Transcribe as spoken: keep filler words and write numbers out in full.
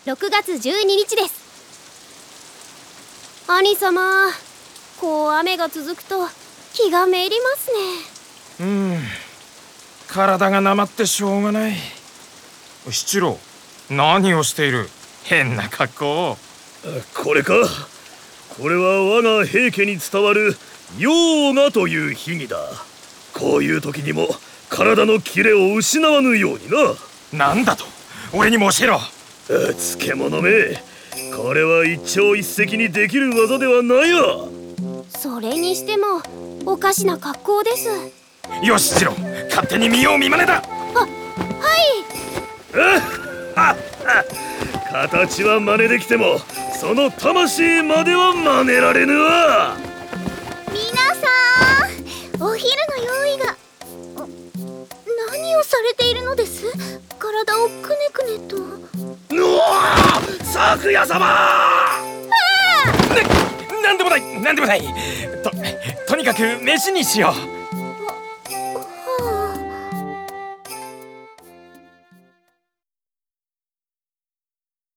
ろくがつじゅうににちです。兄様、こう雨が続くと気がめいりますね。うん、体がなまってしょうがない。七郎、何をしている？変な格好。 これか。これは我が平家に伝わる陽河という秘技だ。こういう時にも体のキレを失わぬようにな。 なんだと？俺にも教えろ。 漬物め、これは一朝一夕にできる技ではないわ。 それにしてもおかしな格好です。 よし七郎、勝手に見よう見まねだ。 は、 はい形は真似できてもその魂までは真似られぬわ。 皆さん、お昼の用意が。何をされているのです？体をくねくねと。 うわー、咲夜様。 な、なんでもない、なんでもない。と、とにかく飯にしよう。